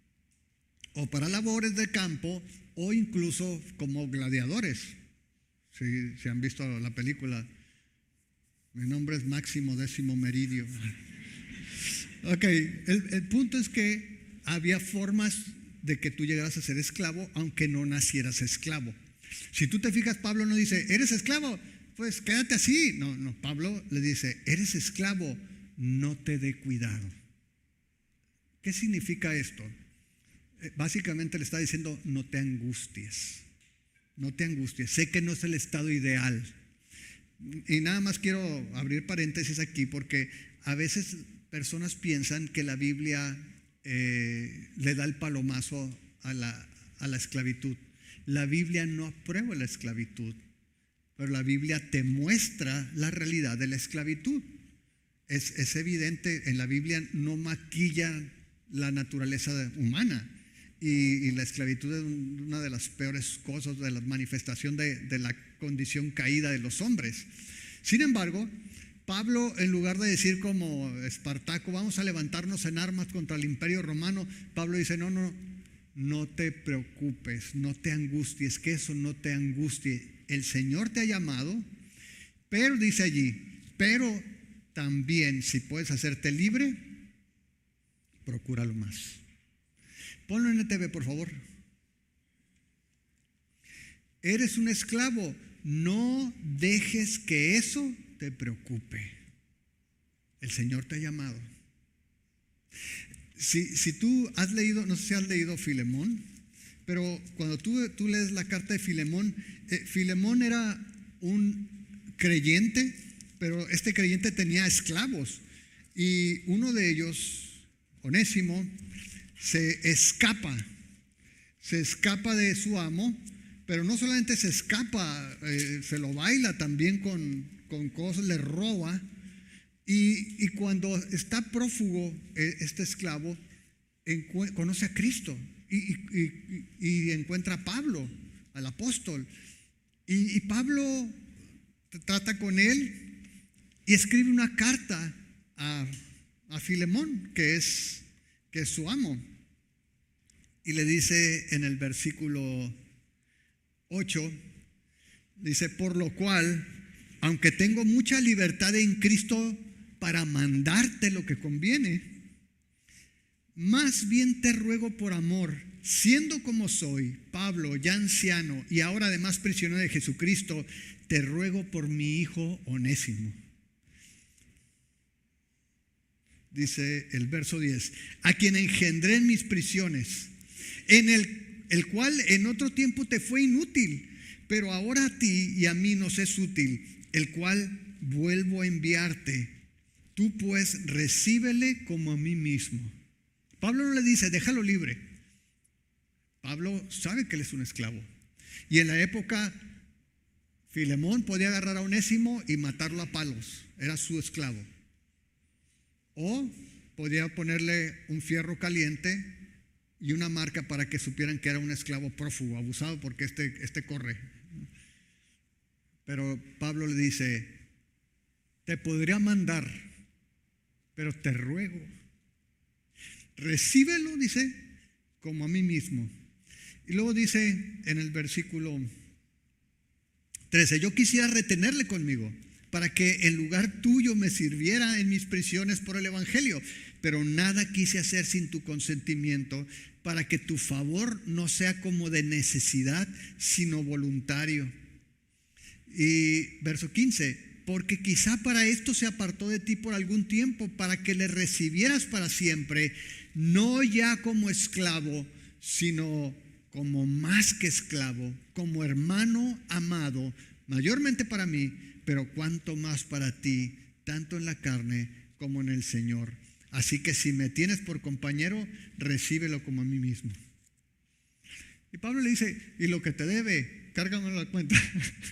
o para labores de campo o incluso como gladiadores. Si, si han visto la película, mi nombre es Máximo Décimo Meridio. Ok, el, el punto es que había formas de que tú llegaras a ser esclavo aunque no nacieras esclavo. Si tú te fijas, Pablo no dice, ¿eres esclavo? Pues quédate así. No, no, Pablo le dice, eres esclavo, no te dé cuidado. ¿Qué significa esto? Básicamente le está diciendo, no te angusties, no te angusties, sé que no es el estado ideal. Y nada más quiero abrir paréntesis aquí porque a veces personas piensan que la Biblia eh, le da el palomazo a la, a la esclavitud. La Biblia no aprueba la esclavitud, pero la Biblia te muestra la realidad de la esclavitud. Es, es evidente, en la Biblia no maquilla la naturaleza humana. Y, y la esclavitud es una de las peores cosas, de la manifestación de, de la condición caída de los hombres. Sin embargo, Pablo, en lugar de decir como Espartaco, vamos a levantarnos en armas contra el Imperio Romano, Pablo dice, no, no, no te preocupes, no te angusties, que eso no te angustie. El Señor te ha llamado, pero dice allí, pero también si puedes hacerte libre, procúralo más. Ponlo en E T V, por favor. Eres un esclavo, no dejes que eso te preocupe. El Señor te ha llamado. Si, si tú has leído, no sé si has leído Filemón, pero cuando tú, tú lees la carta de Filemón, eh, Filemón era un creyente, pero este creyente tenía esclavos. Y uno de ellos, Onésimo, se escapa, se escapa de su amo, pero no solamente se escapa, eh, se lo baila también con, con cosas, le roba. Y, y cuando está prófugo eh, este esclavo, encue- conoce a Cristo y, y, y, y encuentra a Pablo, al apóstol. Y, y Pablo trata con él y escribe una carta a, a Filemón, que es, que es su amo. Y le dice en el versículo ocho, dice: por lo cual, aunque tengo mucha libertad en Cristo para mandarte lo que conviene, más bien te ruego por amor, siendo como soy, Pablo, ya anciano y ahora además prisionero de Jesucristo, te ruego por mi hijo Onésimo. Dice el verso diez: a quien engendré en mis prisiones, en el, el cual en otro tiempo te fue inútil, pero ahora a ti y a mí nos es útil, el cual vuelvo a enviarte. Tú pues recíbele como a mí mismo. Pablo no le dice déjalo libre. Pablo sabe que él es un esclavo. Y en la época, Filemón podía agarrar a Onésimo y matarlo a palos. Era su esclavo. O podía ponerle un fierro caliente y una marca para que supieran que era un esclavo prófugo, abusado, porque este, este corre. Pero Pablo le dice: te podría mandar, pero te ruego, recíbelo, dice, como a mí mismo. Y luego dice en el versículo trece: yo quisiera retenerle conmigo, para que en lugar tuyo me sirviera en mis prisiones por el evangelio, pero nada quise hacer sin tu consentimiento, para que tu favor no sea como de necesidad, sino voluntario. Y verso quince: porque quizá para esto se apartó de ti por algún tiempo, para que le recibieras para siempre, no ya como esclavo, sino como más que esclavo, como hermano amado, mayormente para mí, pero cuanto más para ti, tanto en la carne como en el Señor. Así que si me tienes por compañero, recíbelo como a mí mismo. Y Pablo le dice: y lo que te debe, cárgamelo a la cuenta.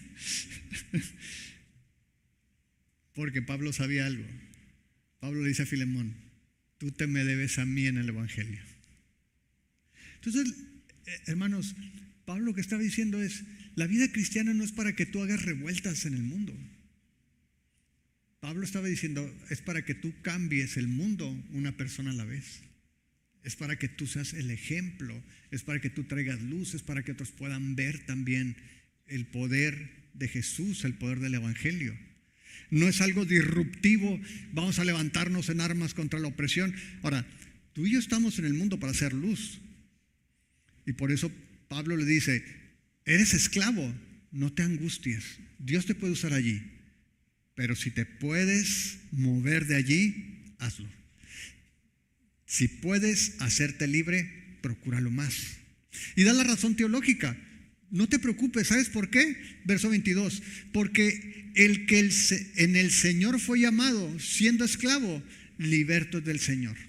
Porque Pablo sabía algo. Pablo le dice a Filemón: tú te me debes a mí en el evangelio. Entonces, hermanos, Pablo lo que estaba diciendo es: la vida cristiana no es para que tú hagas revueltas en el mundo. Pablo estaba diciendo: es para que tú cambies el mundo una persona a la vez. Es para que tú seas el ejemplo, es para que tú traigas luz, es para que otros puedan ver también el poder de Jesús, el poder del evangelio. No es algo disruptivo, vamos a levantarnos en armas contra la opresión. Ahora, tú y yo estamos en el mundo para hacer luz. Y por eso Pablo le dice: eres esclavo, no te angusties, Dios te puede usar allí, pero si te puedes mover de allí, hazlo. Si puedes hacerte libre, procúralo más. Y da la razón teológica: no te preocupes, ¿sabes por qué? Verso veintidós: porque el que el, en el Señor fue llamado siendo esclavo, liberto del Señor.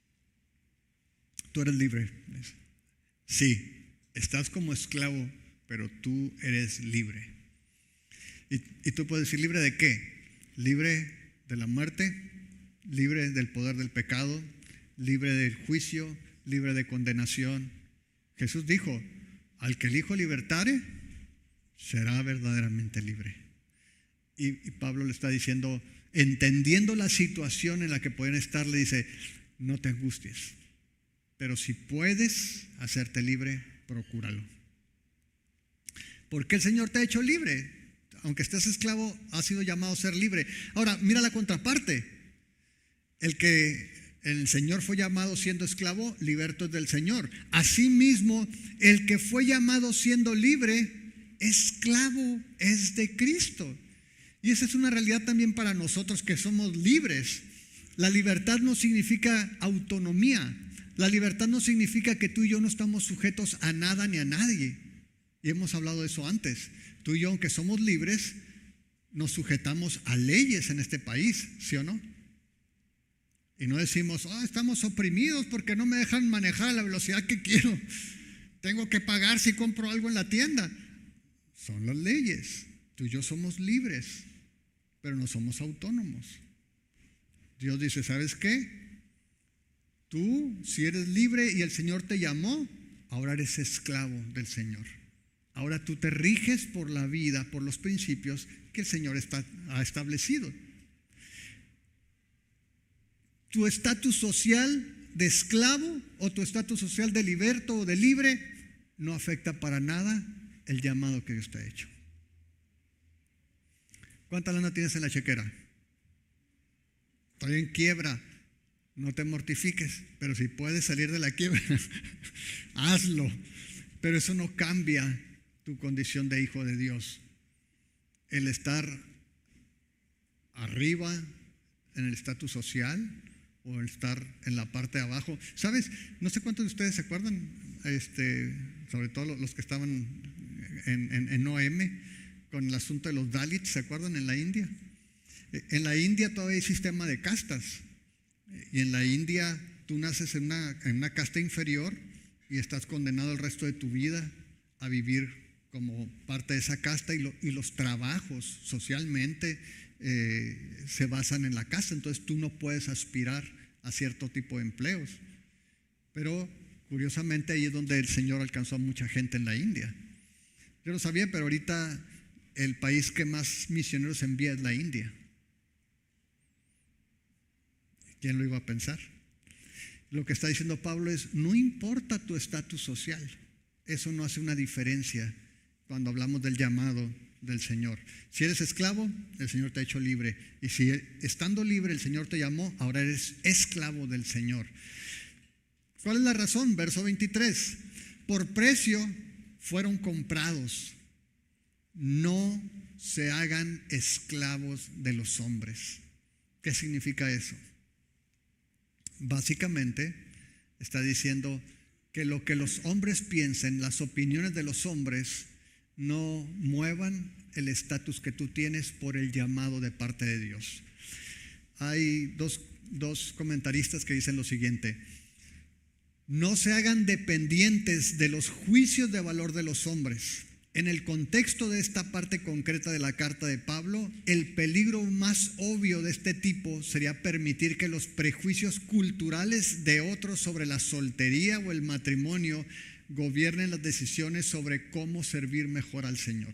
Tú eres libre. Sí, estás como esclavo, pero tú eres libre. ¿Y, y tú puedes decir libre de qué? Libre de la muerte, libre del poder del pecado, libre del juicio, libre de condenación. Jesús dijo: al que el Hijo libertare, será verdaderamente libre. Y, y Pablo le está diciendo, entendiendo la situación en la que pueden estar, le dice: no te angusties, pero si puedes hacerte libre, procúralo. Porque el Señor te ha hecho libre. Aunque estés esclavo, has sido llamado a ser libre. Ahora, mira la contraparte. El que el Señor fue llamado siendo esclavo, liberto es del Señor. Asimismo, el que fue llamado siendo libre, esclavo es de Cristo. Y esa es una realidad también para nosotros que somos libres. La libertad no significa autonomía. La libertad no significa que tú y yo no estamos sujetos a nada ni a nadie. Y hemos hablado de eso antes. Tú y yo, aunque somos libres, nos sujetamos a leyes en este país, ¿sí o no? Y no decimos, oh, estamos oprimidos porque no me dejan manejar a la velocidad que quiero. Tengo que pagar si compro algo en la tienda. Son las leyes. Tú y yo somos libres, pero no somos autónomos. Dios dice, ¿sabes qué? Tú, si eres libre y el Señor te llamó, ahora eres esclavo del Señor. Ahora tú te riges por la vida, por los principios que el Señor está, ha establecido. Tu estatus social de esclavo o tu estatus social de liberto o de libre no afecta para nada el llamado que Dios te ha hecho. ¿Cuánta lana tienes en la chequera? Estoy en quiebra. No te mortifiques, pero si puedes salir de la quiebra, hazlo. Pero eso no cambia tu condición de hijo de Dios. El estar arriba en el estatus social o el estar en la parte de abajo. ¿Sabes? No sé cuántos de ustedes se acuerdan, este, sobre todo los que estaban en, en, en O M, con el asunto de los Dalits, ¿se acuerdan? En la India. En la India todavía hay sistema de castas. Y en la India tú naces en una, en una casta inferior y estás condenado el resto de tu vida a vivir como parte de esa casta, y, lo, y los trabajos socialmente eh, se basan en la casta. Entonces tú no puedes aspirar a cierto tipo de empleos. Pero curiosamente ahí es donde el Señor alcanzó a mucha gente en la India. Yo no sabía, pero ahorita el país que más misioneros envía es la India. ¿Quién lo iba a pensar? Lo que está diciendo Pablo es, no importa tu estatus social, eso no hace una diferencia cuando hablamos del llamado del Señor. Si eres esclavo, el Señor te ha hecho libre. Y si estando libre el Señor te llamó, ahora eres esclavo del Señor. ¿Cuál es la razón? Verso veintitrés. Por precio fueron comprados. No se hagan esclavos de los hombres. ¿Qué significa eso? Básicamente está diciendo que lo que los hombres piensen, las opiniones de los hombres, no muevan el estatus que tú tienes por el llamado de parte de Dios. Hay dos, dos comentaristas que dicen lo siguiente: no se hagan dependientes de los juicios de valor de los hombres. En el contexto de esta parte concreta de la carta de Pablo, el peligro más obvio de este tipo sería permitir que los prejuicios culturales de otros sobre la soltería o el matrimonio gobiernen las decisiones sobre cómo servir mejor al Señor.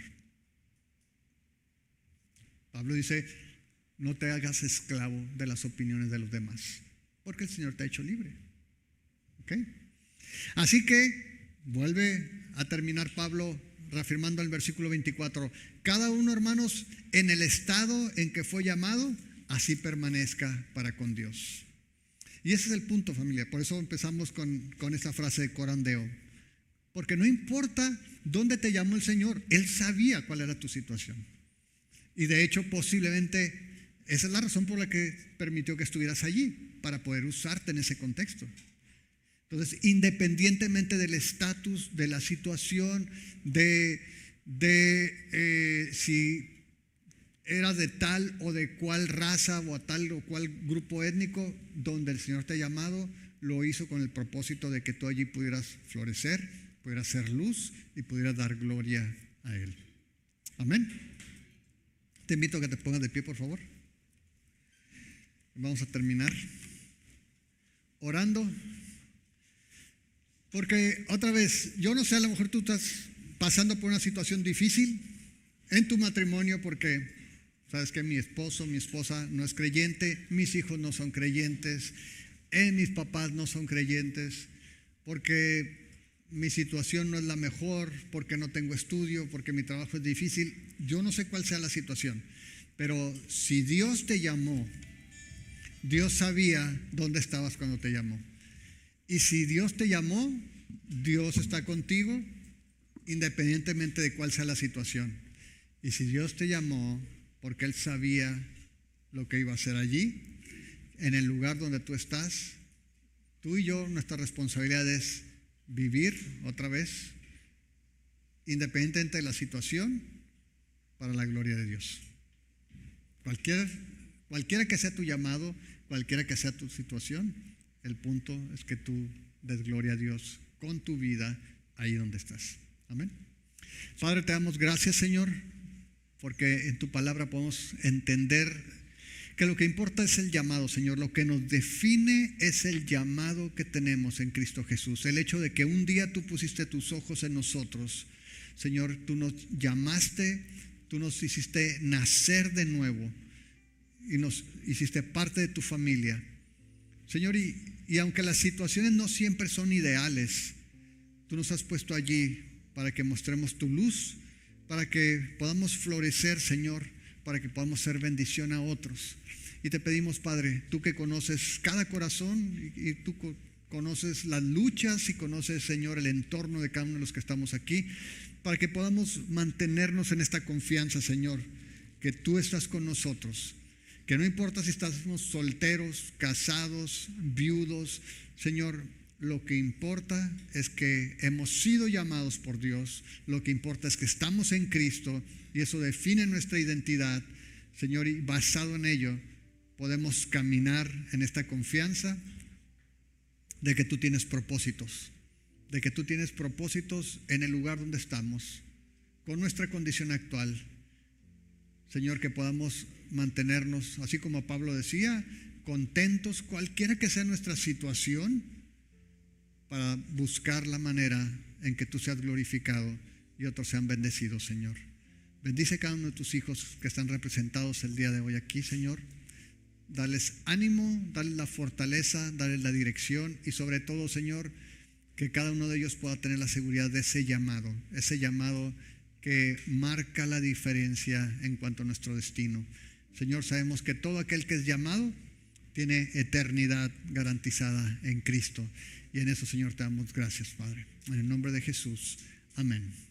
Pablo dice, no te hagas esclavo de las opiniones de los demás, porque el Señor te ha hecho libre. ¿Ok? Así que vuelve a terminar Pablo reafirmando el versículo veinticuatro, cada uno, hermanos, en el estado en que fue llamado, así permanezca para con Dios. Y ese es el punto, familia. Por eso empezamos con, con esta frase de corandeo. Porque no importa dónde te llamó el Señor, Él sabía cuál era tu situación. Y de hecho, posiblemente, esa es la razón por la que permitió que estuvieras allí, para poder usarte en ese contexto. Entonces, independientemente del estatus, de la situación, de, de eh, si eras de tal o de cual raza o a tal o cual grupo étnico, donde el Señor te ha llamado, lo hizo con el propósito de que tú allí pudieras florecer, pudieras ser luz y pudieras dar gloria a Él. Amén. Te invito a que te pongas de pie, por favor. Vamos a terminar orando. Porque otra vez, yo no sé, a lo mejor tú estás pasando por una situación difícil en tu matrimonio porque sabes que mi esposo, mi esposa no es creyente, mis hijos no son creyentes, eh, mis papás no son creyentes, porque mi situación no es la mejor, porque no tengo estudio, porque mi trabajo es difícil. Yo no sé cuál sea la situación, pero si Dios te llamó, Dios sabía dónde estabas cuando te llamó. Y si Dios te llamó, Dios está contigo independientemente de cuál sea la situación. Y si Dios te llamó porque Él sabía lo que iba a hacer allí, en el lugar donde tú estás, Tú y yo, nuestra responsabilidad es vivir otra vez, independientemente de la situación, para la gloria de Dios. Cualquier, cualquiera que sea tu llamado, cualquiera que sea tu situación, el punto es que tú des gloria a Dios con tu vida ahí donde estás. Amén. Padre, te damos gracias, Señor, porque en tu palabra podemos entender que lo que importa es el llamado, Señor. Lo que nos define es el llamado que tenemos en Cristo Jesús. El hecho de que un día tú pusiste tus ojos en nosotros, Señor, tú nos llamaste, tú nos hiciste nacer de nuevo y nos hiciste parte de tu familia. Señor, y, y aunque las situaciones no siempre son ideales, tú nos has puesto allí para que mostremos tu luz, para que podamos florecer, Señor, para que podamos ser bendición a otros. Y te pedimos, Padre, tú que conoces cada corazón y, y tú co- conoces las luchas y conoces, Señor, el entorno de cada uno de los que estamos aquí, para que podamos mantenernos en esta confianza, Señor, que tú estás con nosotros, que no importa si estamos solteros, casados, viudos, Señor, lo que importa es que hemos sido llamados por Dios, lo que importa es que estamos en Cristo y eso define nuestra identidad, Señor, y basado en ello podemos caminar en esta confianza de que tú tienes propósitos, de que tú tienes propósitos en el lugar donde estamos, con nuestra condición actual. Señor, que podamos mantenernos, así como Pablo decía, contentos, cualquiera que sea nuestra situación, para buscar la manera en que tú seas glorificado y otros sean bendecidos, Señor. Bendice cada uno de tus hijos que están representados el día de hoy aquí, Señor. Dales ánimo, dales la fortaleza, dales la dirección y sobre todo, Señor, que cada uno de ellos pueda tener la seguridad de ese llamado, ese llamado que marca la diferencia en cuanto a nuestro destino. Señor, sabemos que todo aquel que es llamado tiene eternidad garantizada en Cristo. Y en eso, Señor, te damos gracias, Padre. En el nombre de Jesús. Amén.